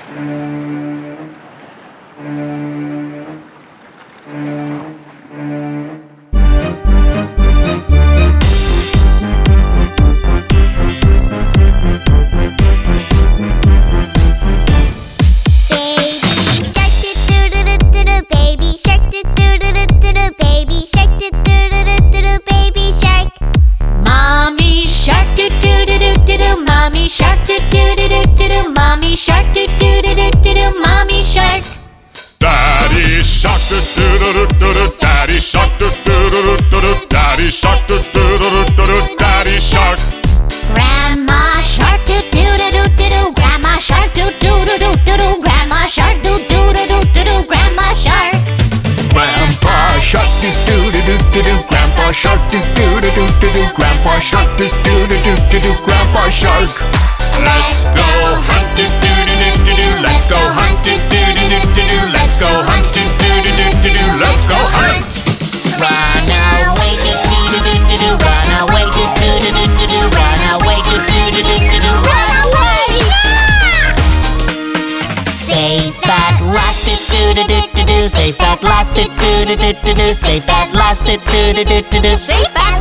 Daddy shark, do-do-do-do-do. Daddy shark, do-do-do-do-do. Daddy shark. Grandma shark, do-do-do-do-do. Grandma shark, do-do-do-do-do. Grandma shark, do-do-do-do-do. Grandma shark. Grandpa shark, do-do-do-do-do. Grandpa shark, do-do-do-do-do. Grandpa shark, do-do-do-do-do. Grandpa shark. Let's go hunt, do-do-do-do-do. Let's go hunt, do-do-do-do-do. Let's go hunt, do-do-do-do-do. Let's go hunt. Run away, do-do-do-do-do. Run away, do-do-do-do-do. Run away, do-do-do-do-do. Run away! Safe at last, do-do-do-do-do. Safe at last, do-do-do-do-do. Safe at last, do-do-do-do-do. Safe at